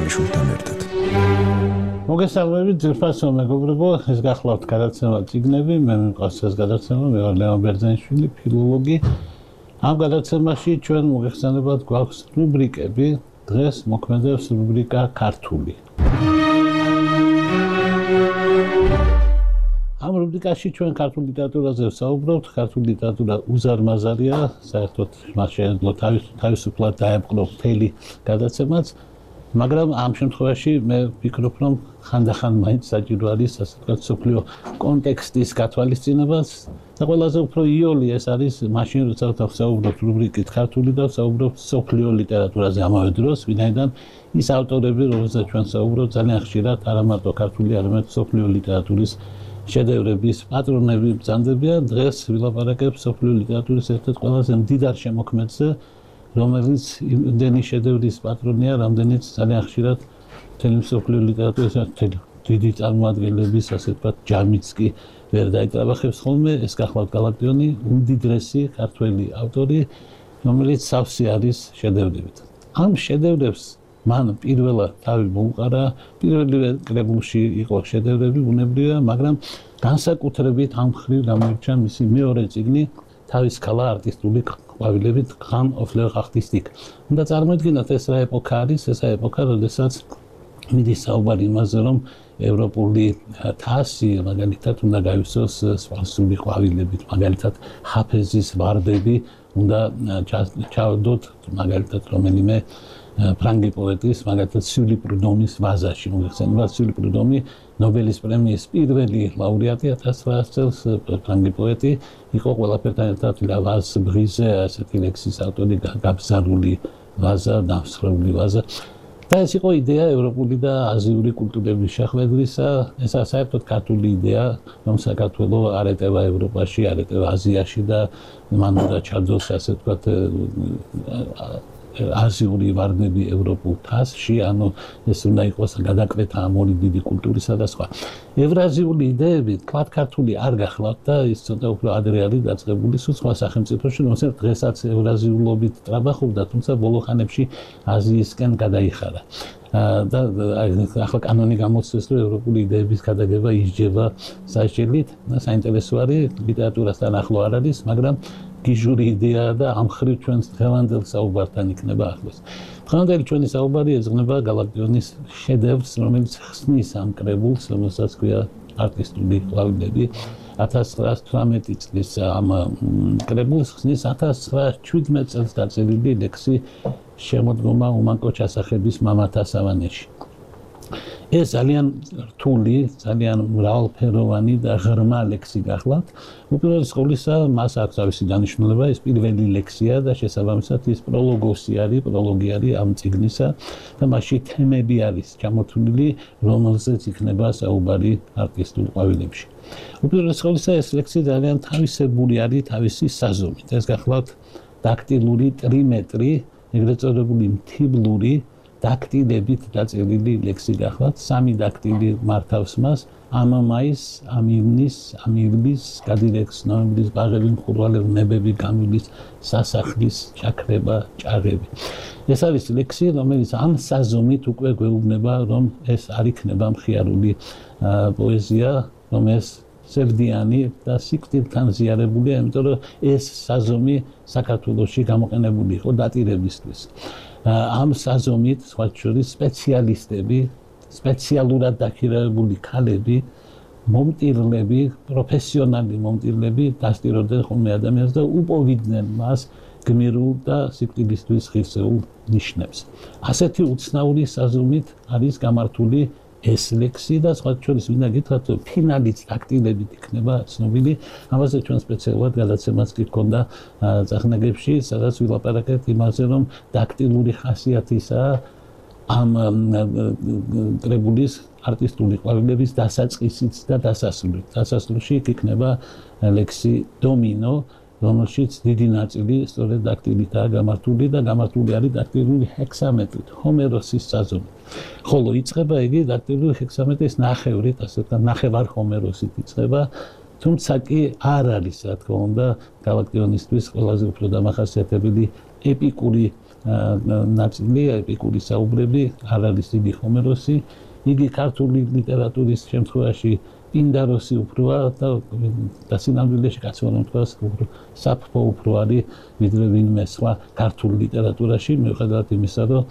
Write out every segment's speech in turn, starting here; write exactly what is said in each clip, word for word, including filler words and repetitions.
წერეთელიშვილთან ერთად. მოგესალმებით ძირფასო მეგობრებო, ეს გახლავთ გადაცემა წიგნები, მე მიყვარს ეს გადაცემა, მე ვარ ლევან ბერძენიშვილი, ფილოლოგი. ამ გადაცემაში ჩვენ მოგეხსენებათ გვაქვს რუბრიკები, დღეს მოქმედებს რუბრიკა ქართული. ამ რუბრიკაში ჩვენ ქართულ ლიტერატურაზე ვსაუბრობთ, ქართული ლიტერატურა უზარმაზარია, საერთოდ მას შეიძლება თავისუფლად დაემყრო მთელი გადაცემაც. მაგრამ ამ შემთხვევაში მე ვფიქრობ, რომ ხანდახან მაინც საჭირო არის ასე ვთქვათ, სოფლიო კონტექსტის გათვალისწინებაც და ყველაზე უფრო იოლი ეს არის მაშინ, როცა ვსაუბრობთ რუბრიკით ქართული და ვსაუბრობთ სოფლიო ლიტერატურაზე ამავე დროს, ვინაიდან ის ავტორები, რომელზეც ჩვენ ვსაუბრობთ, ძალიან ხშირად არა მარტო ქართული, არამედ სოფლიო ლიტერატურის შედევრების პატრონები ბრძანდებიან. დღეს ვილაპარაკებ სოფლიო ლიტერატურის ერთ-ერთ ყველაზე მდიდარ შემოქმედზე, რომელიც იმდენი შედევრის პატრონია, რამდენიც ძალიან ხშირად მთელი სოფლიო ლიტერატურის დიდი წარმომადგენლების, ასე ვთქვათ, ჯამიც კი ვერ დაიტრაბახებს ხოლმე. ეს გახლავთ გალაკტიონი, უმდიდრესი ქართველი ავტორი, რომელიც სავსე არის შედევრებით. ამ შედევრებს მან პირველად თავი მოუყარა, პირველივე კრებულში იყო შედევრები, ბუნებრივია, მაგრამ განსაკუთრებით ამ მხრივ გამოირჩა მისი მეორე წიგნი, თავის ქალა არტისტული ყვავილებით ხან ოფლერ ხახტისტიკ. უნდა წარმოიდგინოთ ეს რა ეპოქა არის, ეს ეპოქა, როდესაც მიდის საუბარი იმაზე, რომ ევროპული თასი, მაგალითად, უნდა გაივსოს სპარსული ყვავილებით, მაგალითად, ჰაფეზის ვარდები, უნდა ჩავდოთ, მაგალითად, რომელიმე ფრანგი პოეტის, მაგალითად, სიული პრუდომის ვაზაში. მოგეხსენებათ, სიული პრუდომი ნობელის პრემიის პირველი ლაურეატი ათას ცხრაას წელს ფრანგი პოეტი იყო ყველაფერთან ერთად ლავაზ ბრიზე, ასეთი ლექსის ავტორი, გაბზარული ვაზა, დამსხვრეული ვაზა. და ეს იყო იდეა ევროპული და აზიური კულტურების შეხვედრისა. ეს საერთოდ ქართული იდეა, რომ საქართველო არ ეტევა ევროპაში, არ ეტევა აზიაში და მან უნდა ჩაძოს, ასე ვთქვათ, აზიური ვარდები ევროპულ თასში, ანუ ეს უნდა იყოს გადაკვეთა ამ ორი დიდი კულტურისა და სხვა. ევრაზიული იდეები თქვათ ქართული არ გახლავთ და ის ცოტა უფრო ადრე არის დაწყებული სულ სხვა სახელმწიფოში, რომელსაც დღესაც ევრაზიულობით ტრაბახობდა, თუმცა ბოლო ხანებში აზიისკენ გადაიხარა. და ახლა კანონი გამოსცეს, რომ ევროპული იდეების გადაგება ისჯება სასჯელით. საინტერესო არის, ლიტერატურასთან ახლო არ არის, მაგრამ გიჟური იდეაა და ამ ხრივ ჩვენს დღევანდელ საუბართან იქნება ახლოს. დღევანდელი ჩვენი საუბარი ეძღვნება გალაკტიონის შედევრს, რომელიც ხსნის ამ კრებულს, რომელსაც ქვია არტისტული ყვავილები. ათას ცხრაას თვრამეტი წლის ამ კრებულს ხსნის ათას ცხრაას შვიდმეტ წელს დაწერილი ლექსი შემოდგომა უმანკო ჩასახების მამათა სავანეში. ეს ძალიან რთული, ძალიან მრავალფეროვანი და ღრმა ლექსი გახლავთ. უპირველეს ყოვლისა, მას აქვს თავისი დანიშნულება, ეს პირველი ლექსია და შესაბამისად ის პროლოგოსი არის, პროლოგი არის ამ წიგნისა და მასში თემები არის ჩამოთვლილი, რომელზეც იქნება საუბარი არტისტულ ყვავილებში. უპირველეს ყოვლისა, ეს ლექსი ძალიან თავისებური არის თავისი საზომით. ეს გახლავთ დაქტილური ტრიმეტრი, ეგრეთ წოდებული მთიბლური დაქტილებით დაწერილი ლექსი გახლავთ. სამი დაქტილი მართავს მას: ამამაის, ამივნის, ამივლის, გადირექს, ნოემბრის, ბაღები, მხურვალები, ნებები, გამივლის, სასახლის, ჩაქრება, ჭაღები. ეს არის ლექსი, რომელიც ამ საზომით უკვე გვეუბნება, რომ ეს არ იქნება მხიარული პოეზია, რომ ეს სევდიანი და სიკვდილთან ზიარებულია, იმიტომ რომ ეს საზომი საქართველოში გამოყენებული იყო დატირებისთვის. ამ საზომით, სხვა შორის, სპეციალისტები, სპეციალურად დაქირავებული ქალები, მომტირლები, პროფესიონალი მომტირლები დასტიროდნენ ხოლმე ადამიანს და უპოვიდნენ მას გმირულ და სიკვდილისთვის ღირსეულ ნიშნებს. ასეთი უცნაური საზომით არის გამართული ეს ლექსი და სხვა შორის მინდა გითხრათ, რომ ფინალიც დაქტილებით იქნება ცნობილი. ამაზე ჩვენ სპეციალურად გადაცემაც კი გქონდა წახნაგებში, სადაც ვილაპარაკეთ იმაზე, რომ დაქტილური ხასიათისაა ამ კრებულის არტისტული ყვავილების დასაწყისიც და დასასრულიც. დასასრულში იქნება ლექსი დომინო, რომელშიც დიდი ნაწილი სწორედ დაქტილითაა გამართული და გამართული არის დაქტილური ჰექსამეტრით, ჰომეროსის საზომით. ხოლო იწყება იგი დაქტილური ჰექსამეტრის ნახევრით, ასე ვთქვათ, ნახევარ ჰომეროსით იწყება, თუმცა კი არ არის, რა თქმა უნდა, გალაკტიონისთვის ყველაზე უფრო დამახასიათებელი ეპიკური ნაწილი, ეპიკური საუბრები, არ არის დიდი ჰომეროსი. იგი ქართული ლიტერატურის შემთხვევაში პინდაროსი უფროა და სინამდვილეში კაცი რომ თქვას საფრთხო უფრო არის ვიდრე ვინმე სხვა ქართულ ლიტერატურაში, მიუხედავად იმისა, რომ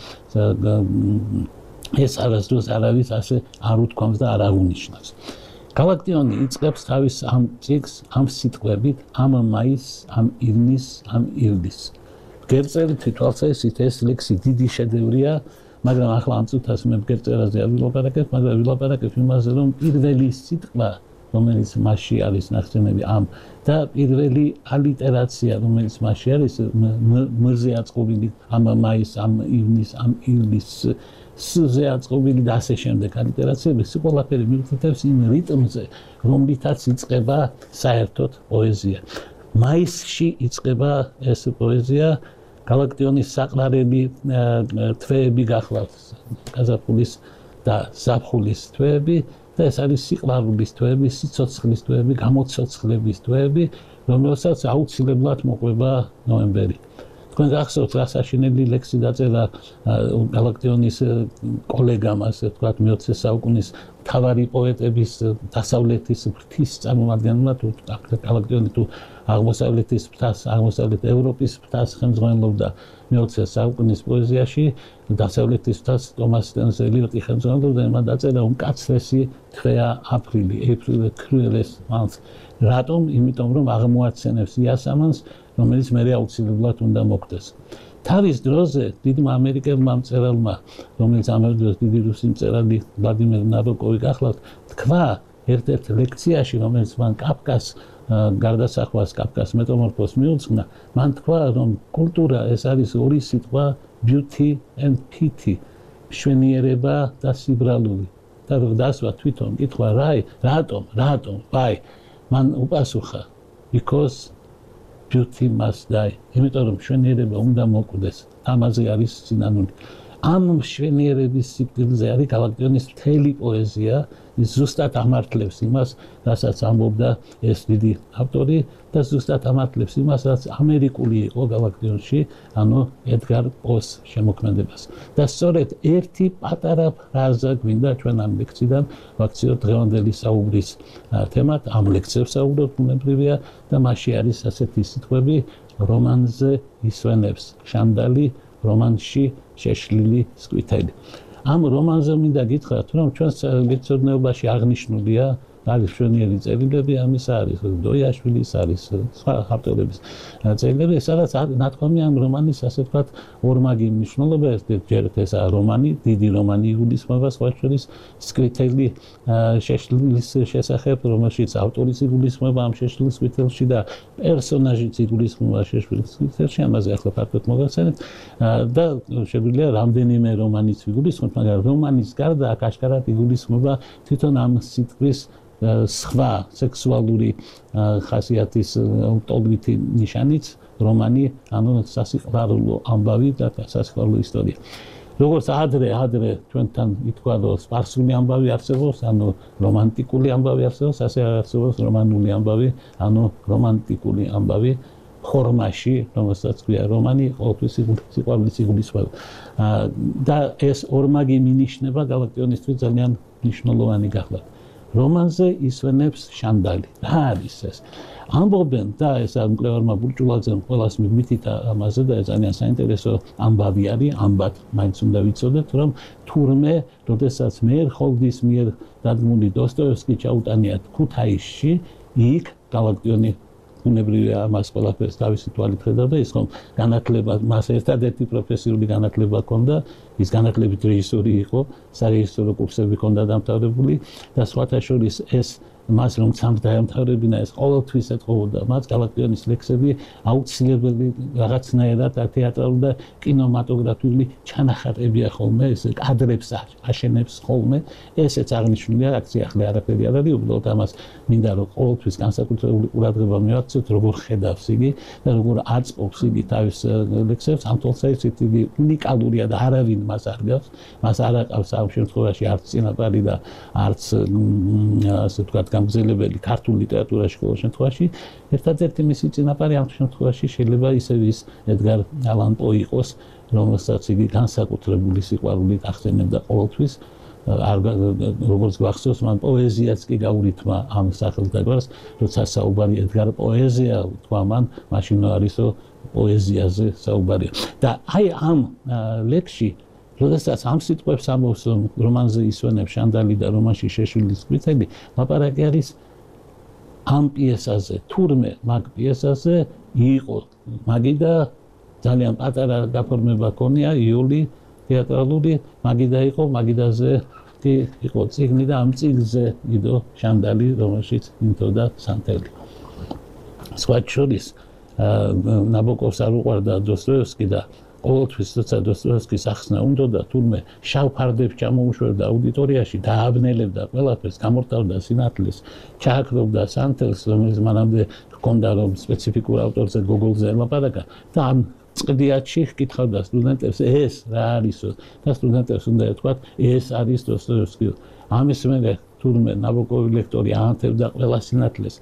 ეს არასდროს არ არის ასე არ უთქვამს და არ აღუნიშნავს. გალაქტიონი იწყებს თავის ამ წიგნს ამ სიტყვებით, ამ მაისს, ამ ივნის, ამ ივლისს. გერწერი თვითვალსაჩინო ეს ლექსი დიდი შედევრია, მაგრამ ახლა ამ წუთას მე გერწერაზე არ ვილაპარაკებ, მაგრამ ვილაპარაკებ იმაზე, რომ პირველი სიტყვა, რომელიც მასში არის ნახსენები ამ და პირველი ალიტერაცია, რომელიც მასში არის, მ-ზე აწყობილი ამ მაისს, ამ ივნის, ამ ივლისს, ს-ზე აწყობილი და ასე შემდეგ ალიტერაციები, ეს ყველაფერი მიუთითებს იმ რიტმზე, რომლითაც იწყება საერთოდ პოეზია. მაისში იწყება ეს პოეზია, გალაქტიონის საყრარელი თვეები გახლავთ, გაზაფხულის და ზაფხულის თვეები და ეს არის სიყვარულის თვეები, სიცოცხლის თვეები, გამოცოცხლების თვეები, რომელსაც აუცილებლად მოყვება ნოემბერი. თქვენ გახსოვთ, რა საშინელი ლექსი დაწერა გალაქტიონის კოლეგამ, ასე ვთქვათ, მეოცე საუკუნის მთავარი პოეტების დასავლეთის ფრთის წარმომადგენლად, გალაქტიონი თუ აღმოსავლეთის ფრთას, აღმოსავლეთ ევროპის ფრთას ხელმძღვანელობდა მეოცე საუკუნის პოეზიაში, დასავლეთის ფრთას ტომას სტენზელი ხელმძღვანელობდა, მან დაწერა უმკაცრესი თვეა აპრილი, April the cruelest month. რატომ? იმიტომ რომ აღმოაცენებს იასამანს, რომელიც მერე აუცილებლად უნდა მოხდეს. თავის დროზე დიდმა ამერიკელმა მწერალმა, რომელიც ამ დროს დიდი რუსი მწერალი ვლადიმერ ნაბოკოვი გახლავთ, თქვა ერთ-ერთ ლექციაში, რომელიც მან კაფკას გარდასახვას, კაფკას მეტამორფოზს მიუძღვნა, მან თქვა, რომ კულტურა ეს არის ორი სიტყვა beauty and pity, მშვენიერება და სიბრალული. და რომ დასვა თვითონ კითხვა რა, რატომ, რატომ, ვაი, მან უპასუხა, because beauty must die. იმიტომ რომ მშვენიერება უნდა მოკვდეს. ამაზე არის სინანული. ამ მშვენიერების სიკვდილზე არის გალაქტიონის მთელი პოეზია, ის ზუსტად ამართლებს იმას, რასაც ამბობდა ეს დიდი ავტორი და ზუსტად ამართლებს იმას, რაც ამერიკული იყო გალაქტიონში, ანუ ედგარ პოს შემოქმედებას. და სწორედ ერთი პატარა ფრაზა გვინდა ჩვენ ამ ლექციიდან ვაქციოთ დღევანდელი საუბრის თემად, ამ ლექციებს საუბრობთ, ბუნებრივია და მასში არის ასეთი სიტყვები, რომანზე ისვენებს შანდალი, რომანში შეშლილი სკვითელი. ამ რომანზე მინდა გითხრათ, რომ ჩვენს მეცნიერებაში აღნიშნულია არის მშვენიერი წერილები, ამის არის დოიაშვილის, არის სხვა ავტორების წერილები, სადაც ნათქვამია ამ რომანის, ასე ვთქვათ, ორმაგი მნიშვნელობა, ერთ-ერთი ესა რომანი, დიდი რომანი იგულისხმება სხვა შორის სკვითელი შეშლილის შესახებ, რომელშიც ავტორის იგულისხმება ამ შეშლილის სკვითელში და პერსონაჟიც იგულისხმება შეშლილის სკვითელში, ამაზე ახლა ფართოდ მოგახსენებთ და შეგვიძლია რამდენიმე რომანიც იგულისხმოთ, მაგრამ რომანის გარდა აქ აშკარად იგულისხმება თვითონ ამ სიტყვის სხვა სექსუალური ხასიათის ტოლვითი ნიშანიც, რომანი, ანუ სასიყვარულო ამბავი და სასიყვარულო ისტორია. როგორც ადრე, ადრე ჩვენთან ითქვა, რომ სპარსული ამბავი არსებობს, ანუ რომანტიკული ამბავი არსებობს, ასე არსებობს რომანული ამბავი, ანუ რომანტიკული ამბავი ფორმაში, რომელსაც ქვია რომანი, ყოველთვის სიყვარულის იგულისხმება. და ეს ორმაგი მინიშნება გალაქტიონისთვის ძალიან მნიშვნელოვანი გახლავთ. რომანზე ისვენებს შანდალი. რა არის ეს? ამბობენ და ეს მკვლევარმა ბურჭულაძემ ყველას მითითა ამაზე და ძალიან საინტერესო ამბავი არის, ამბად მაინც უნდა ვიცოდეთ, რომ თურმე, როდესაც მეერხოლდის მიერ დადგმული დოსტოევსკი ჩაუტანიათ ქუთაისში, იქ გალაქტიონი ბუნებრივია ამას ყველაფერს თავისი თვალით ხედავდა, ის ხომ განათლება, მას ერთადერთი პროფესიული განათლება ჰქონდა, ის განათლებით რეჟისორი იყო, სარეჟისორო კურსები ჰქონდა დამთავრებული და სხვათა შორის ეს მას რომ ცამს დაემთავრებინა, ეს ყოველთვის ეთხოვოდა მას გალაქტიონის ლექსები აუცილებელი რაღაცნაირად თეატრალური და კინემატოგრაფიული ჩანახატებია ხოლმე, ეს კადრებს აშენებს ხოლმე, ესეც აღნიშნულია, აქცია ახლა არაფერი არ არის, უბრალოდ ამას მინდა რომ ყოველთვის განსაკუთრებული ყურადღება მივაქციოთ, როგორ ხედავს იგი და როგორ აწყობს იგი თავის ლექსებს, ამ თვალსაზრისით იგი უნიკალურია და არავინ მას არ გავს, მას არ აყავს ამ შემთხვევაში არც წინაპარი და არც ასე ვთქვათ გამგზელებელი ქართულ ლიტერატურაში ყოველ შემთხვევაში, ერთადერთი მისი წინაპარი ამ შემთხვევაში შეიძლება ისევ ის ედგარ ალან პო იყოს, რომელსაც იგი განსაკუთრებული სიყვარულით ახსენებდა ყოველთვის. როგორც გვახსოვს, მან პოეზიაც კი გაურითმა ამ სახელდაგვარს, როცა საუბარი ედგარ პოეზია, თქვა მან, მაშინ არისო პოეზიაზე საუბარია. და აი ამ ლექსში, როდესაც ამ სიტყვებს ამბობს, რომ რომანზე ისვენებს შანდალი და რომანში შეშლილი სკვითელი, ლაპარაკი არის ამ პიესაზე, თურმე მაგ პიესაზე იყო მაგი და ძალიან პატარა გაფორმება ქონია იული თეატრალური მაგიდა იყო, მაგიდაზე კი იყო წიგნი და ამ წიგნზე იდო შანდალი, რომელშიც იმთოდა სანთელი. სხვა შორის ნაბოკოვს არ უყვარდა დოსტოევსკი და ყოველთვის როცა დოსტოევსკის ახსნა უნდოდა, თურმე შავ ფარდებს ჩამოუშვებდა აუდიტორიაში, დააბნელებდა ყველაფერს, გამორთავდა სინათლეს, ჩააქრობდა სანთელს, რომელიც მანამდე ჰქონდა რომ სპეციფიკურ ავტორზე გოგოლზე ელაპარაკა და ამ წყდიათში ჰკითხავდა სტუდენტებს, ეს რა არისო და სტუდენტებს უნდა ეთქვათ, ეს არის დოსტოევსკი. ამის მერე თურმე ნაბოკოვი ლექტორი აანთებდა ყველა სინათლეს,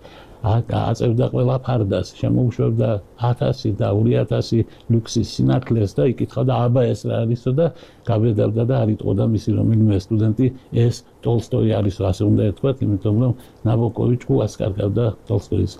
აწევდა ყველა ფარდას, შემოუშვებდა ათასი და ორი ათასი ლუქსის სინათლეს და იკითხავდა, აბა ეს რა არისო და გაბედავდა და არ იტყოდა მისი რომელიმე სტუდენტი, ეს ტოლსტოი არისო, ასე უნდა ეთქვათ, იმიტომ რომ ნაბოკოვი ჭკუას კარგავდა ტოლსტოის.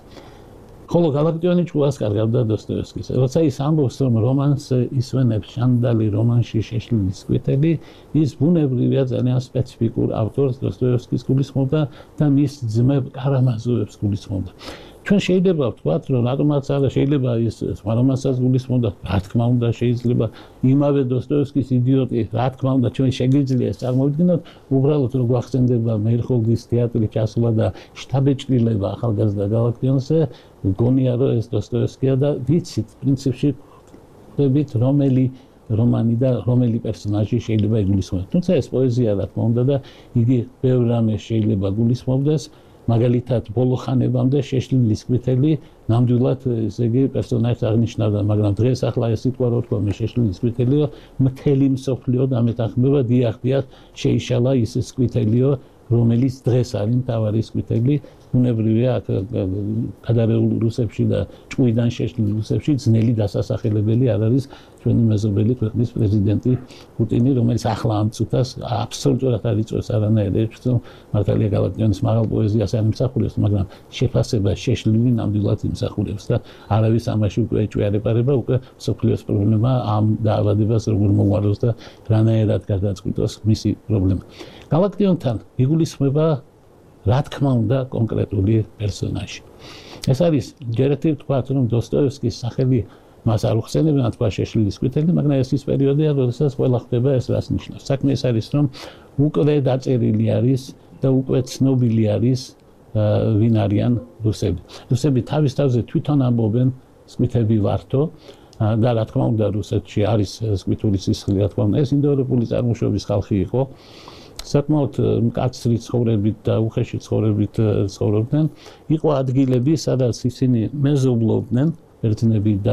ხოლო გალაქტიონი ჭკუას კარგავდა დოსტოევსკის. როცა ის ამბობს, რომ რომანს ისვენებს შანდალი რომანში შეშლილი სკვითელი, ის ბუნებრივია ძალიან სპეციფიკურ ავტორს დოსტოევსკის გულისხმობდა და მის ძმებ კარამაზოვებს გულისხმობდა. ჩვენ შეიძლება ვთქვათ, რომ რატომაც არა შეიძლება ის სხვა რომანსაც გულისხმობდა, რა თქმა უნდა შეიძლება იმავე დოსტოევსკის იდიოტი, რა თქმა უნდა ჩვენ შეგვიძლია ეს წარმოვიდგინოთ, უბრალოდ რომ გვახსენდება მერხოლდის თეატრი ჩასვლა და შტაბეჭდილება ახალგაზრდა გალაქტიონზე, გონია რომ ეს დოსტოევსკია და ვიცით პრინციპში ხვდებით რომელი რომანი და რომელი პერსონაჟი შეიძლება იგულისხმოს. თუმცა ეს პოეზია რა თქმა უნდა და იგი ბევრ რამეს შეიძლება გულისხმობდეს. მაგალითად ბოლო ხანებამდე შეშლილი სკვითელი ნამდვილად ესე იგი პერსონაჟს აღნიშნავდა, მაგრამ დღეს ახლა ეს სიტყვა რო თქვა მე შეშლილი სკვითელიო, მთელი მსოფლიო დამეთანხმება, დიახ, დიახ, შეიშალა ის სკვითელიო, რომელიც დღეს არის მთავარი სკვითელი. ბუნებრივია აქ გადარეული რუსებში და ჭუიდან შეშლილი რუსებში ძნელი დასასახელებელი არ არის ჩვენი მეზობელი ქვეყნის პრეზიდენტი პუტინი, რომელიც ახლა ამ წუთას აბსოლუტურად არ იწვევს არანაირ ეჭვს, რომ მართალია გალაქტიონის მაღალ პოეზიას არ იმსახურებს, მაგრამ შეფასება შეშლილი ნამდვილად იმსახურებს და არავის ამაში უკვე ეჭვი არ ეპარება, უკვე სოფლიოს პრობლემა ამ დაავადებას როგორ მოუაროს და რანაირად გადაწყვიტოს მისი პრობლემა. გალაქტიონთან იგულისხმება რა თქმა უნდა კონკრეტული პერსონაჟი. ეს არის ჯერეთი ვთქვათ, რომ დოსტოევსკის სახელი მას არ უხსენებენ თქვა შეშლილი სკვითელი, მაგრამ ეს ის პერიოდია, როდესაც ყველა ხდება ეს რას ნიშნავს. საქმე ეს არის, რომ უკვე დაწერილი არის და უკვე ცნობილი არის ვინ არიან რუსები. რუსები თავის თავზე თვითონ ამბობენ სკვითები ვართო და რა თქმა უნდა რუსეთში არის სკვითური სისხლი, რა თქმა უნდა ეს ინდოევროპული წარმოშობის ხალხი იყო. საკმაოდ მკაცრი ცხოვრებით და უხეში ცხოვრებით ცხოვრობდნენ. იყო ადგილები, სადაც ისინი მეზობლობდნენ, ბერძნები და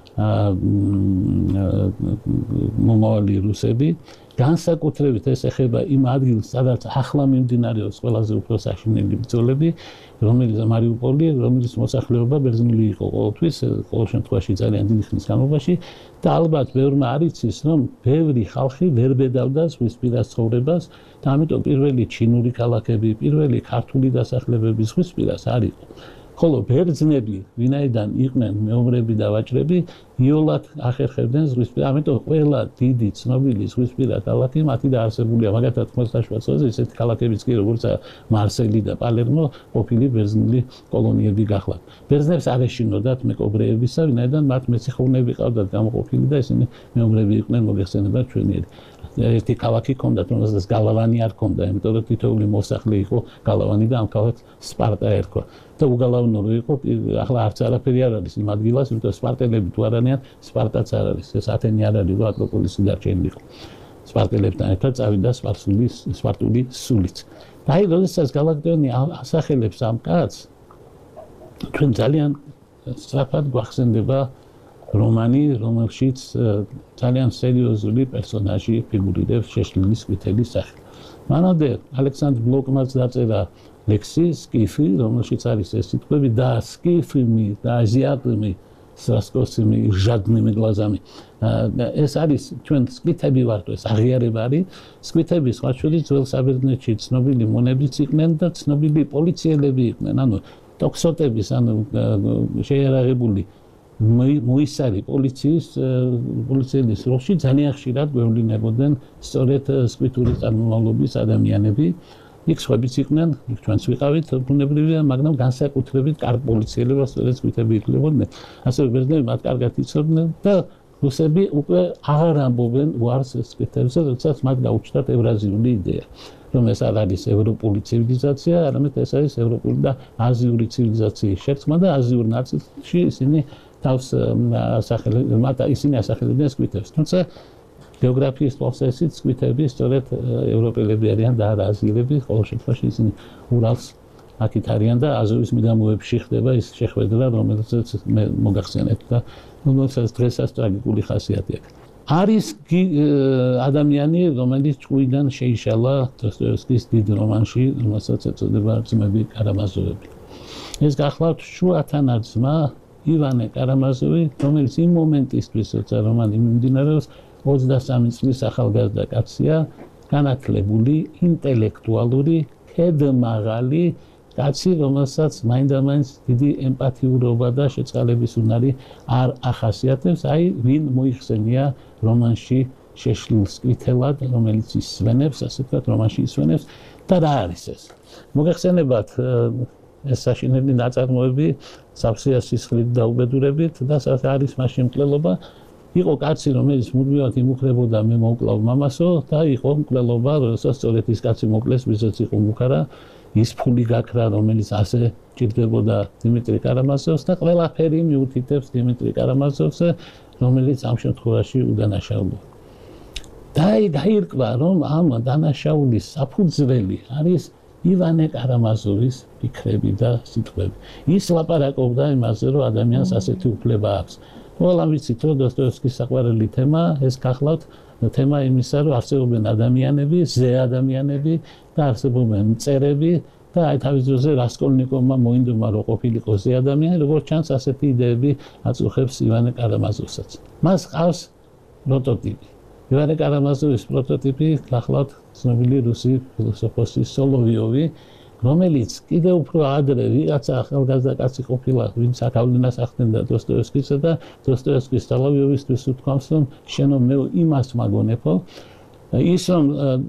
მომავალი რუსები. განსაკუთრებით ეს ეხება იმ ადგილს, სადაც ახლა მიმდინარეობს ყველაზე უფრო საშინელი ბრძოლები, რომელიც მარიუპოლი, რომელიც მოსახლეობა ბერძნული იყო ყოველთვის, ყოველ შემთხვევაში ძალიან დიდი ხნის განმავლობაში და ალბათ ბევრმა არ იცის, რომ ბევრი ხალხი ვერ ბედავდა ზღვისპირას ცხოვრებას და ამიტომ პირველი ჩინური ქალაქები, პირველი ქართული დასახლებები ზღვისპირას არ იყო. ხოლო ბერძნები, ვინაიდან იყვნენ მეომრები და ვაჭრები, იოლად ახერხებდნენ ზღვისპირას. ამიტომ ყველა დიდი ცნობილი ზღვისპირა ქალაქი მათი დაარსებულია. მაგალითად, ხმელთაშუა ზღვაზე ისეთი ქალაქებიც კი როგორც მარსელი და პალერმო ყოფილი ბერძნული კოლონიები გახლავთ. ბერძნებს არ ეშინოდათ მეკობრეებისა, ვინაიდან მათ მეციხოვნეები ყავდათ გამოყოფილი და ისინი მეომრები იყვნენ, მოგეხსენება ჩვენიერი. ერთი ქალაქი ჰქონდათ, რომელსაც გალავანი არ ჰქონდა, იმიტომ რომ თითოეული მოსახლე იყო გალავანი და ამ ქალაქს სპარტა ერქვა. და უგალავნო რო იყო, ახლა არც არაფერი არ არის იმ ადგილას, იმიტომ სპარტელები თუ არ არიან, სპარტაც არ არის. ეს ათენი არ არის, რომ აკროპოლისი დარჩენილი იყო. სპარტელებთან ერთად წავიდა სპარსული სპარტული სულიც. და აი, როდესაც გალაქტიონი ასახელებს ამ კაცს, ჩვენ ძალიან სწრაფად გვახსენდება რომანი, რომელშიც ძალიან სერიოზული პერსონაჟი ფიგურირებს შეშლილი სკვითელის სახით. მანამდე ალექსანდრ ბლოკმანს დაწერა ლექსი სკიფი, რომელშიც არის ეს სიტყვები და სკიფიმი და აზიატიმი სრასკოსიმი ჟადნიმი გლაზამი. ეს არის ჩვენ სკვითები ვართ, ეს აღიარება არის. სკვითები სხვა შორის ძველ საბერძნეთში ცნობილი მონებიც იყვნენ და ცნობილი პოლიციელები იყვნენ. ანუ ტოქსოტების, ანუ შეიარაღებული მოისარი პოლიციის პოლიციელის როლში ძალიან ხშირად გვევლინებოდნენ სწორედ სკვითური წარმომავლობის ადამიანები. იქ სხვაებიც იყვნენ, იქ ჩვენც ვიყავით, ბუნებრივია, მაგრამ განსაკუთრებით კარგ პოლიციელებს სწორედ სკვითები იკლებოდნენ. ასევე ბერძნები მათ კარგად იცოდნენ და რუსები უკვე აღარ ამბობენ უარს სკვითებზე, როდესაც მათ გაუჩნდათ ევრაზიული იდეა. რომ ეს არ არის ევროპული ცივილიზაცია, არამედ ეს არის ევროპული და აზიური ცივილიზაციის შერწყმა და აზიურ ნაწილში ისინი თავს ასახელებდნენ, მათ ისინი ასახელებდნენ სკვითებს. თუმცა გეოგრაფიის პროცესით სკვითები სწორედ ევროპელები არიან და არა აზიელები, ყოველ შემთხვევაში ისინი ურალს აქეთ არიან და აზოვის მიდამოებში ხდება ის შეხვედრა, რომელსაც მე მოგახსენეთ და რომელსაც დღესაც ტრაგიკული ხასიათი აქვს. არის ადამიანი, რომელიც ჭუიდან შეიშალა დოსტოევსკის დიდ რომანში, რომელსაც ეწოდება ძმები კარამაზოვები. ეს გახლავთ შუათანა ძმა ივანე კარამაზოვი, რომელიც იმ მომენტისთვის, როცა რომანი მიმდინარეობს, ოცდასამი წლის ახალგაზრდა კაცია, განათლებული, ინტელექტუალური, ქედმაღალი კაცი, რომელსაც მაინდამაინც დიდი ემპათიურობა და შეწყალების უნარი არ ახასიათებს, აი ვინ მოიხსენია რომანში შეშლილ სკვითელად, რომელიც ისვენებს, ასე ვთქვათ, რომანში ისვენებს და რა არის ეს? მოგეხსენებათ ეს საშინელი ნაწარმოები სავსეა სისხლით და უბედურებით და არის მასში მკვლელობა. იყო კაცი, რომელიც მუდმივად იმუქრებოდა მე მოვკლავ მამასო და იყო მკვლელობა, როდესაც სწორედ ის კაცი მოკლეს, ვისაც იყო მუქარა, ის ფული გაქრა, რომელიც ასე ჭირდებოდა დიმიტრი კარამაზოვს და ყველაფერი მიუთითებს დიმიტრი კარამაზოვს, რომელიც ამ შემთხვევაში უდანაშაულოა. და დაირკვა, რომ ამ დანაშაულის საფუძველი არის ივანე კარამაზოვის ფიქრები და სიტყვები. ის ლაპარაკობდა იმაზე, რომ ადამიანს ასეთი უფლება აქვს. ყველამ ვიცით, რომ დოსტოევსკის საყვარელი თემა ეს გახლავთ თემა იმისა, რომ არსებობენ ადამიანები, ზე ადამიანები და არსებობენ მწერები და აი თავის დროზე რასკოლნიკოვმა მოინდომა, რომ ყოფილიყო ზე ადამიანი, როგორც ჩანს, ასეთი იდეები აწუხებს ივანე კარამაზოვსაც. მას ყავს პროტოტიპი. ივანე კარამაზოვის პროტოტიპი გახლავთ ცნობილი რუსი ფილოსოფოსი სოლოვიოვი, რომელიც კიდევ უფრო ადრე ვიღაცა ახალგაზრდა კაცი ყოფილა, ვინც აკავლინას ახდენდა დოსტოევსკისა და დოსტოევსკის სოლოვიოვისთვის უთქვამს, რომ შენო მე იმას მაგონებო. ის რომ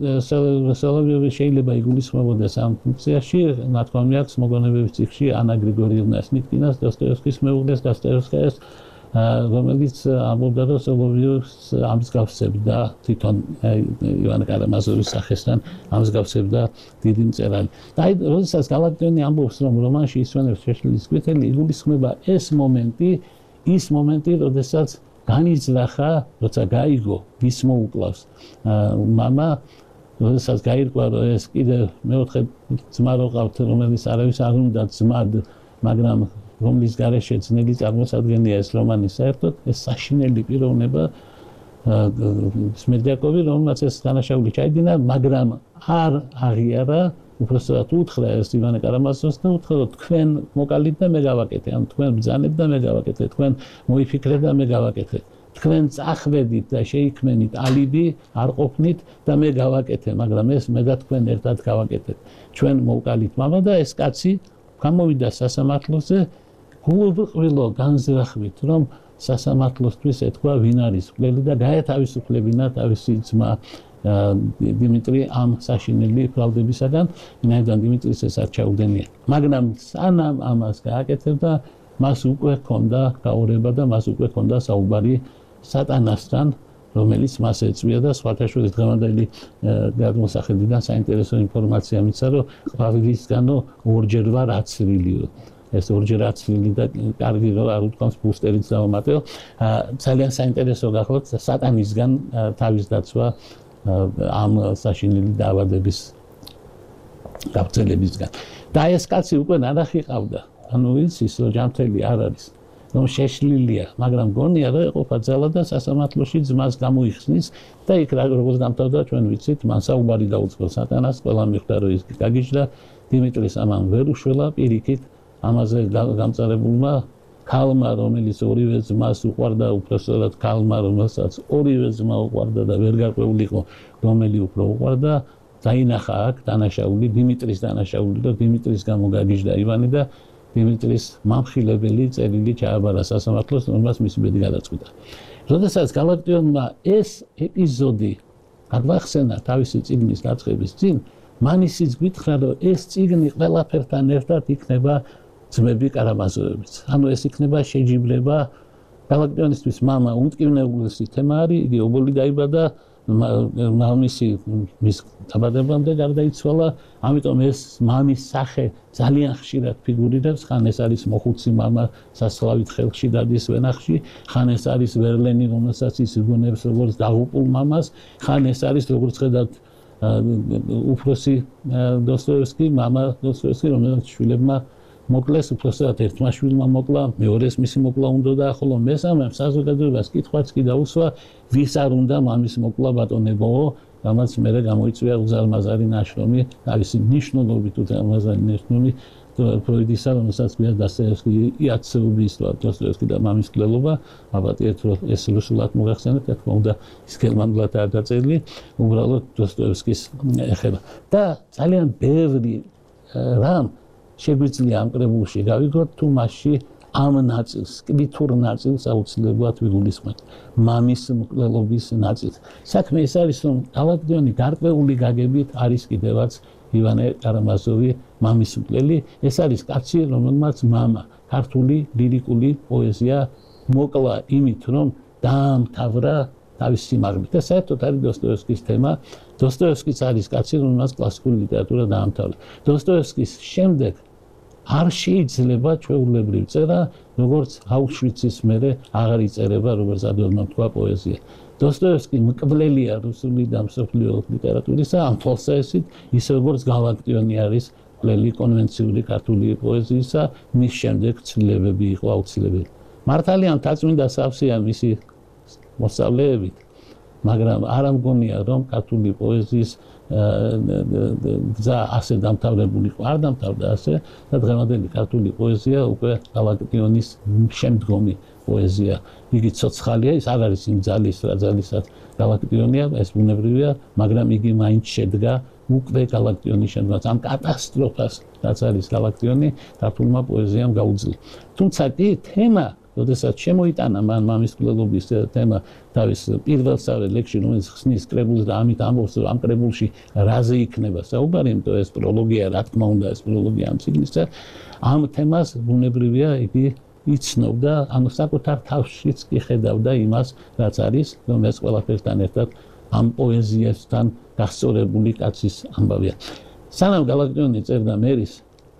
სოლოვიოვი შეიძლება იგულისხმებოდეს ამ ფუნქციაში, ნათქვამი აქვს მოგონებების წიგნში ანა გრიგორიევნას ნიკინას დოსტოევსკის მეუღლეს დასტოევსკაიას, რომელიც ამბობდა, რომ სოლოვიოვს ამსგავსებდა თვითონ ივანე კარამაზოვის სახესთან ამსგავსებდა დიდი მწერალი. და აი, როდესაც გალაკტიონი ამბობს, რომ რომანში ისვენებს შეშლილი სკვითელი, იგულისხმება ეს მომენტი, ის მომენტი, როდესაც განიზრახა, როცა გაიგო, ვის მოუკლავს მამა, როდესაც გაირკვა, რომ ეს კიდე მეოთხე ძმა რო ყავთ, რომელიც არავის არ უნდა ძმად, მაგრამ რომლის გარეშე ძნელი წარმოსადგენია ეს რომანი საერთოდ, ეს საშინელი პიროვნება სმედიაკოვი, რომელსაც ეს დანაშაული ჩაიდინა, მაგრამ არ აღიარა, უბრალოდ უთხრა ეს ივანე კარამაზოვს და უთხრა, რომ თქვენ მოკალით და მე გავაკეთე, ან თქვენ ბრძანეთ და მე გავაკეთე, თქვენ მოიფიქრეთ და მე გავაკეთე. თქვენ წახვედით და შეიქმნით ალიბი, არ ყოფნით და მე გავაკეთე, მაგრამ ეს მე და თქვენ ერთად გავაკეთეთ. ჩვენ მოვკალით მამა და ეს კაცი გამოვიდა სასამართლოზე, გულუბრყვილო განზრახვით, რომ სასამართლოსთვის ეთქვა ვინ არის მკვლელი და გაეთავისუფლებინა თავისი ძმა დიმიტრი ამ საშინელი ბრალდებისაგან, ვინაიდან დიმიტრის ეს არ ჩაუდენია. მაგრამ სანამ ამას გააკეთებდა, მას უკვე ჰქონდა გაურება და მას უკვე ჰქონდა საუბარი სატანასთან, რომელიც მას ეწვია და სხვათა შორის დღევანდელი გადმოსახედიდან საინტერესო ინფორმაცია მიცა, რომ ყვავილისგანო ორჯერ ვარ აცრილიო. ეს ორჯერ აცრილი და კარგი რო არ უთქვამს ბუსტერიც დავამატეო. ძალიან საინტერესო გახლავთ სატანისგან თავის დაცვა ამ საშინელი დაავადების გავრცელებისგან. და ეს კაცი უკვე ნანახი ყავდა. ანუ იცის, რომ ჯანმრთელი არ არის, რომ შეშლილია, მაგრამ გონია, რომ ეყოფა ძალა და სასამართლოში ძმას გამოიხსნის და იქ როგორც დამთავრდა, ჩვენ ვიცით, მან საუბარი დაუწყო სატანას, ყველა მიხვდა, რომ ის გაგიჟდა დიმიტრის ამან ვერ უშველა პირიქით ამაზე გამწარებულმა ქალმა, რომელიც ორივე ძმას უყვარდა, უпроსტად ქალმა, რომელსაც ორივე ძმა უყვარდა და ვერ გარკვეულიყო, რომელი უფრო უყვარდა, დაინახა აქ დანაშაული, დიმიტრის დანაშაული და დიმიტრის გამო გაგიჟდა ივანი და დიმიტრის მამხილებელი წერილი ჩააბარა სასამართლოს, რომელსაც მისი ბედი გადაწყვიტა. როდესაც გალაკტიონმა ეს ეპიზოდი გადაახსენა თავისი წიგნის დაწყების წინ, მან ისიც გითხრა, რომ ეს წიგნი ყველაფერთან ერთად იქნება ძმები კარამაზოვებიც. ანუ ეს იქნება შეჯიბრება გალაკტიონისთვის მამა უმტკივნეულესი თემა არის, იგი ობოლი დაიბადა, მამისი მის დაბადებამდე გარდაიცვალა, ამიტომ ეს მამის სახე ძალიან ხშირად ფიგურირებს, ხან ეს არის მოხუცი მამა სასწლავით ხელში დადის ვენახში, ხან ეს არის ვერლენი, რომელსაც ის იგონებს როგორც დაღუპულ მამას, ხან ეს არის როგორც ხედავთ უფროსი დოსტოევსკი, მამა დოსტოევსკი, რომელსაც შვილებმა მოკლეს, უბრალოდ ერთმა შვილმა მოკლა, მეორეს მისი მოკლა უნდოდა, ხოლო მესამემ საზოგადოებას კითხვაც კი დაუსვა, ვის არ უნდა მამის მოკლა ბატონებოო, რამაც მერე გამოიწვია უზარმაზარი ნაშრომი, არის ნიშნულობით უზარმაზარი ნაშრომი ფროიდისა, რომელსაც გვია დასტოევსკი იაცეობის დოსტოევსკი და მამის მკვლელობა, ალბათ რომ ეს რუსულად მოგახსენეთ, რა თქმა უნდა, ის გერმანულად არ დაწერილი, უბრალოდ დოსტოევსკის ეხება. და ძალიან ბევრი რამ შეგვიძლია ამ კრებულში გავიგოთ, თუ მასში ამ ნაწილს, კრიტიკურ ნაწილს აუცილებლად ვიგულისხმებთ. მამის მკვლელობის ნაწილს. საქმე ეს არის, რომ გალაკტიონი გარკვეული გაგებით არის კიდევაც ივანე კარამაზოვი მამის მკვლელი. ეს არის კაცი, რომელმაც მამა ქართული ლირიკული პოეზია მოკლა იმით, რომ დაამთავრა თავის სიმაღლით. და საერთოდ არის დოსტოევსკის თემა. დოსტოევსკიც არის კაცი, რომელმაც კლასიკური ლიტერატურა დაამთავრა. დოსტოევსკის შემდეგ არ შეიძლება ჩვეულებრივ წერა, როგორც აუშვიცის მერე აღარ იწერება, როგორც ადოლმა თქვა პოეზია. დოსტოევსკი მკვლელია რუსული და მსოფლიო ლიტერატურისა, ამ თვალსაზრისით, ისე როგორც გალაკტიონი არის მკვლელი კონვენციური ქართული პოეზიისა, მის შემდეგ ცვლილებები იყო აუცილებელი. მართალია მთაწმინდა სავსეა მისი მოსწავლეებით, მაგრამ არ ამგონია, რომ ქართული პოეზიის გზა ასე დამთავრებული იყო, არ დამთავრდა ასე და დღევანდელი ქართული პოეზია უკვე გალაკტიონის შემდგომი პოეზია. იგი ცოცხალია, ის არ არის იმ ძალის, რა ძალისაც გალაკტიონია, ეს ბუნებრივია, მაგრამ იგი მაინც შედგა უკვე გალაკტიონის შემდგომად. ამ კატასტროფას, რაც არის გალაკტიონი, ქართულმა პოეზიამ გაუძლია. თუმცა კი თემა როდესაც შემოიტანა მან მამის მკვლელობის თემა თავის პირველსავე ლექსში, რომელიც ხსნის კრებულს და ამით ამბობს, რომ ამ კრებულში რაზე იქნება საუბარი, იმიტომ ეს პროლოგია, რა თქმა უნდა, ეს პროლოგია ამ წიგნისა, ამ თემას ბუნებრივია იგი იცნობდა, ანუ საკუთარ თავშიც კი ხედავდა იმას, რაც არის, რომ ეს ყველაფერთან ერთად ამ პოეზიასთან გასწორებული კაცის ამბავია. სანამ გალაკტიონი წერდა მერის,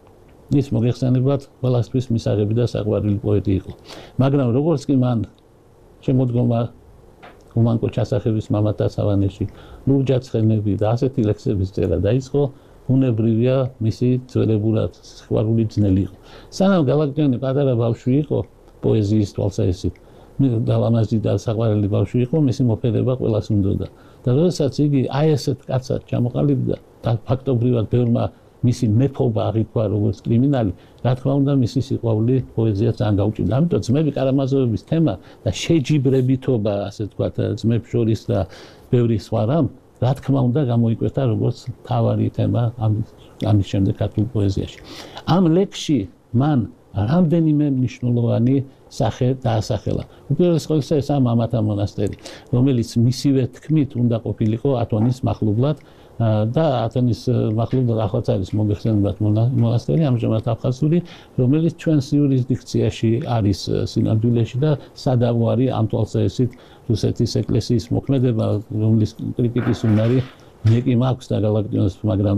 ის მოგეხსენებათ, ყველასთვის მისაღები და საყვარელი პოეტი იყო. მაგრამ როგორც კი მან შემოდგომა უმანკო ჩასახების მამათა სავანეში, ლურჯაცხენები და ასეთი ლექსების წერა დაიწყო, ბუნებრივია მისი ძველებურად საყვარული ძნელი იყო. სანამ გალაკტიონი პატარა ბავშვი იყო, პოეზიის თვალსაზრისით, ლამაზი და საყვარელი ბავშვი იყო, მისი მოფერება ყველას უნდოდა. და როდესაც იგი აი ესეთ კაცად ჩამოყალიბდა და ფაქტობრივად ბევრმა მისი მეფობა აღიქვა როგორც კრიმინალი, რა თქმა უნდა, მისი სიყვარული პოეზიას ძალიან გაუჭირდა. ამიტომ ძმები კარამაზოვების თემა და შეჯიბრებითობა, ასე ვთქვათ, ძმებს შორის და ბევრი სხვა რამ, რა თქმა უნდა, გამოიკვეთა როგორც მთავარი თემა ამის შემდეგ ქართულ პოეზიაში. ამ ლექსში მან რამდენიმე მნიშვნელოვანი სახე დაასახელა. უპირველეს ყოვლისა ეს მამათა მონასტერი, რომელიც მისივე თქმით უნდა ყოფილიყო ათონის მახლობლად და ათონის მახლობლად ახლაც არის მოგეხსენებათ მონასტერი, ამჟამად აფხაზური, რომელიც ჩვენს იურისდიქციაში არის სინამდვილეში და სადავო არის ამ თვალსაზრისით რუსეთის ეკლესიის მოქმედება, რომლის კრიტიკის უნარი მე კი მაქვს და გალაკტიონს, მაგრამ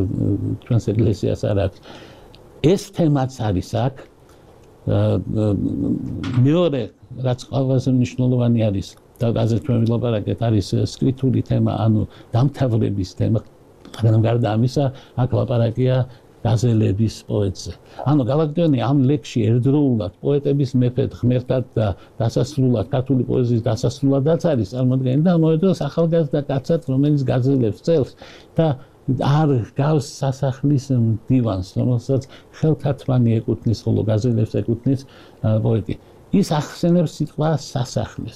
ჩვენს ეკლესიას არ აქვს. ეს თემაც არის აქ. მეორე, რაც ყველაზე მნიშვნელოვანი არის, და რაზეც ჩვენ ვილაპარაკეთ, არის სკრითული თემა, ანუ დამთავრების თემა, მაგრამ გარდა ამისა, აქ ლაპარაკია გაზელების პოეტზე. ანუ გალაკტიონი ამ ლექსში ერთდროულად პოეტების მეფედ, ღმერთად და დასასრულად, ქართული პოეზიის დასასრულადაც არის წარმოდგენილი და მოედოს ახალგაზრდა კაცად, რომელიც გაზელებს წელს და არ გავს სასახლის დივანს, რომელსაც ხელთათმანი ეკუთვნის, ხოლო გაზელებს ეკუთვნის პოეტი. ის ახსენებს სიტყვა სასახლეს.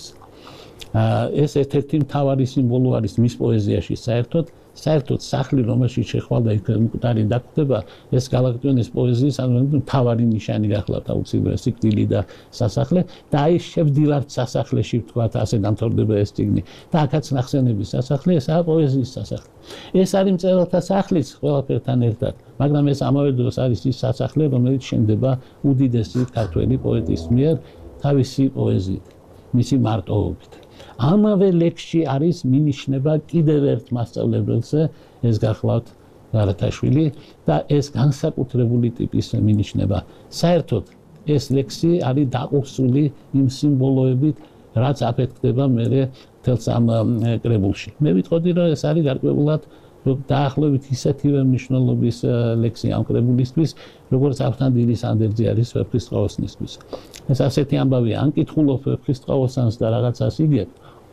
ეს ერთ-ერთი მთავარი სიმბოლო არის მის პოეზიაში საერთოდ, საერთოდ სახლი, რომელშიც შეხვალდა იქ მკვდარი დაგვდება, ეს გალაქტიონის პოეზიის ანუ მთავარი ნიშანი გახლავთ აუცილებლად სიკვდილი და სასახლე და აი შევდივართ სასახლეში ვთქვათ, ასე დამთავრდება ეს წიგნი. და აქაც ნახსენების სასახლე, ესაა პოეზიის სასახლე. ეს არის მწერალთა სახლიც ყველაფერთან ერთად, მაგრამ ეს ამავე დროს არის ის სასახლე, რომელიც შენდება უდიდესი ქართველი პოეტის მიერ თავისი პოეზიით, მისი მარტოობით. ამავე ლექსში არის მინიშნება კიდევ ერთ მასწავლებელზე, ეს გახლავთ გარათაშვილი და ეს განსაკუთრებული ტიპის მინიშნება. საერთოდ ეს ლექსი არის დაყრდნილი იმ სიმბოლოებით, რაც აფეთქდება მერე თელს ამ კრებულში. მე ვიტყოდი, რომ ეს არის გარკვეულად დაახლოებით ისეთივე მნიშვნელობის ლექსი ამ კრებულისთვის, როგორც ავთანდილის ანდერძი არის ვეფხისტყაოსნისთვის. ეს ასეთი ამბავია, ან კითხულობ ვეფხისტყაოსანს და რაღაცას იგებ,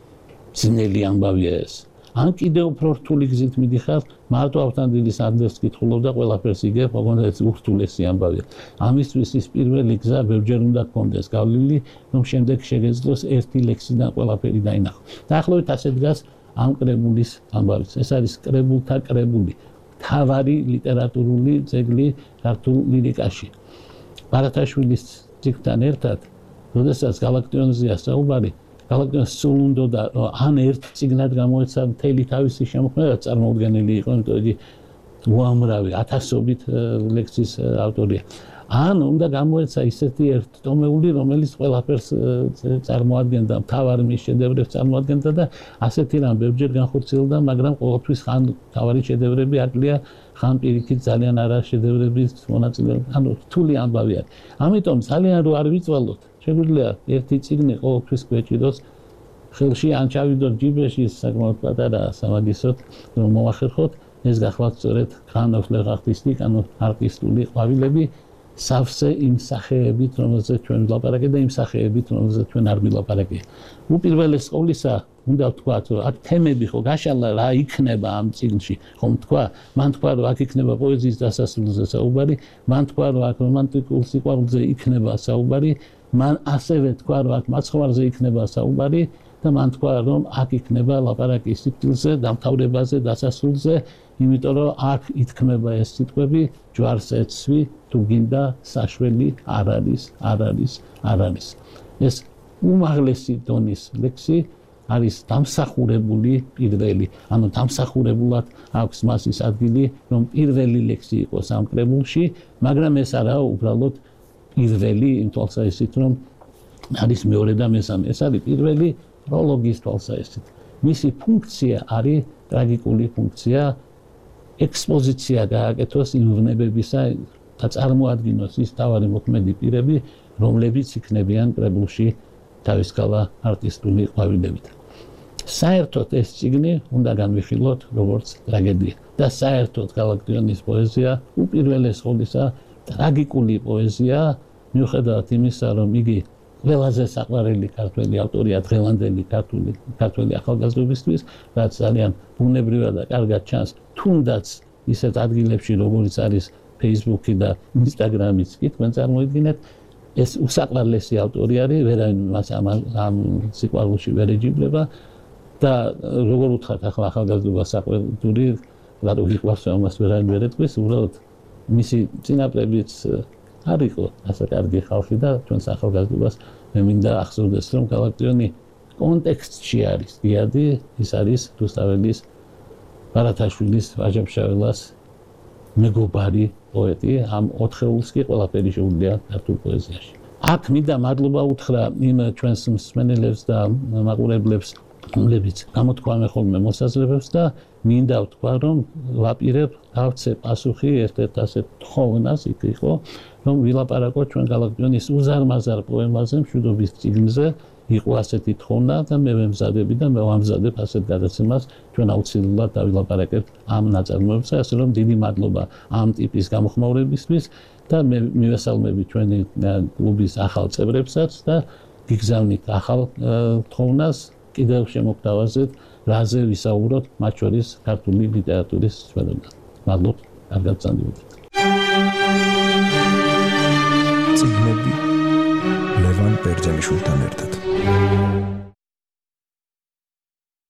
ძნელი ამბავია ეს. ან კიდევ უფრო რთული გზით მიდიხარ, მარტო ავთანდილის ანდერძს კითხულობ და ყველაფერს იგებ, ოღონდ ურთულესი ამბავია. ამისთვის ის პირველი გზა ბევრჯერ უნდა გქონდეს გავლილი, რომ შემდეგ შეგეძლოს ერთი ლექსიდან ყველაფერი დაინახო. დაახლოებით ასე დგას ამ კრებულის ამბავიც. ეს არის კრებულთა კრებული, მთავარი ლიტერატურული ძეგლი ქართულ ლირიკაში. ბარათაშვილის წიგნთან ერთად, როდესაც გალაქტიონზეა საუბარი, გალაქტიონს სულ უნდოდა ან ერთ წიგნად გამოეცა მთელი თავისი შემოქმედება, წარმოუდგენელი იყო, იმიტომ იგი უამრავი ათასობით ლექსის ავტორია. ან უნდა გამოეცა ისეთი ერთტომეული, რომელიც ყველაფერს წარმოადგენდა, მთავარ მის შედევრებს წარმოადგენდა და ასეთი რამ ბევრჯერ განხორციელდა, მაგრამ ყოველთვის ხან მთავარი შედევრები აკლია, ხან პირიქით ძალიან არა შედევრების მონაწილეობა. ანუ რთული ამბავი არის. ამიტომ ძალიან რო არ ვიწვალოთ, შეგვიძლია ერთი წიგნი ყოველთვის გვეჭიროს ხელში, ან ჩავიდოთ ჯიბეში, საკმაოდ პატარა სამაგისოდ, რომ მოახერხოთ, ეს გახლავთ სწორედ ხანოხლერ ხახტისტიკ, ანუ არტისტული ყვავილები, სავსე იმ სახეებით, რომელზეც ჩვენ ვლაპარაკეთ და იმ სახეებით, რომელზეც ჩვენ არ ვილაპარაკეთ. უპირველეს ყოვლისა, უნდა ვთქვათ, რომ აქ თემები ხო გაშალა რა იქნება ამ წიგნში, ხომ თქვა, მან თქვა, რომ აქ იქნება პოეზიის დასასრულზე საუბარი, მან თქვა, რომ აქ რომანტიკულ სიყვარულზე იქნება საუბარი, მან ასევე თქვა, რომ აქ მაცხოვარზე იქნება საუბარი და მან თქვა, რომ აქ იქნება ლაპარაკი სიკვდილზე, დამთავრებაზე, დასასრულზე, იმიტომ რომ აქ ითქმება ეს სიტყვები, ჯვარს ეცვი, თუ გინდა საშველი არ არის, არ არის, არ არის. ეს უმაღლესი დონის ლექსი არის დამსახურებული პირველი, ანუ დამსახურებულად აქვს მას ის ადგილი, რომ პირველი ლექსი იყოს ამ კრებულში, მაგრამ ეს არაა უბრალოდ პირველი იმ თვალსაზრისით, რომ არის მეორე და მესამე. ეს არის პირველი პროლოგის თვალსაზრისით. მისი ფუნქცია არის ტრაგიკული ფუნქცია, ექსპოზიცია გააკეთოს იმ ვნებებისა და წარმოადგინოს ის თავარი მოქმედი პირები, რომლებიც იქნებიან კრებულში თავისკალა არტისტული ყვავილებით. საერთოდ ეს წიგნი უნდა განვიხილოთ როგორც ტრაგედია და საერთოდ გალაქტიონის პოეზია უპირველეს ყოვლისა ტრაგიკული პოეზია, მიუხედავად იმისა, რომ იგი ყველაზე საყვარელი ქართველი ავტორია დღევანდელი ქართული ქართველი ახალგაზრდობისთვის, რაც ძალიან ბუნებრივად და კარგად ჩანს, თუნდაც ისეთ ადგილებში, როგორც არის Facebook-ი და Instagram-იც კი თქვენ წარმოიდგინეთ, ეს უსაყვარლესი ავტორი არის, ვერავინ მას ამ ამ სიყვარულში ვერ ეჯიბრება და როგორ ვთქვათ, ახლა ახალგაზრდობა საყვარელი, რადგან ვიყვარს ამას ვერავინ ვერ ეტყვის, უბრალოდ მისი წინაპრებიც არ იყო ასე კარგი ხალხი და ჩვენს ახალგაზრდობას მე მინდა ახსოვდეს, რომ გალაქტიონი კონტექსტში არის დიადი, ის არის რუსთაველის, ბარათაშვილის, ვაჟა-ფშაველას მეგობარი პოეტი, ამ ოთხეულს კი ყველაფერი შეუძლია ქართულ პოეზიაში. აქ მინდა მადლობა უთხრა იმ ჩვენს მსმენელებს და მაყურებლებს, რომლებიც გამოთქვამენ ხოლმე მოსაზრებებს და მინდა ვთქვა, რომ ვაპირებ გავცე პასუხი ერთ-ერთ ასეთ თხოვნას, იქ იყო, რომ ვილაპარაკოთ ჩვენ გალაქტიონის უზარმაზარ პოემაზე, მშვიდობის წიგნზე, იყო ასეთი თხოვნა და მე ვემზადები და მე ვამზადებ ასეთ გადაცემას, ჩვენ აუცილებლად დავილაპარაკებთ ამ ნაწარმოებებზე, ასე რომ დიდი მადლობა ამ ტიპის გამოხმაურებისთვის და მე მივესალმები ჩვენი კლუბის ახალ წევრებსაც და გიგზავნით ახალ თოვნას კიდევ შემოგთავაზეთ, რაზე ვისაუბროთ, მათ შორის ქართული ლიტერატურის სფეროდან. მადლობ, კარგად წამდებით. წიგნები ლევან ბერძენიშვილთან ერთად.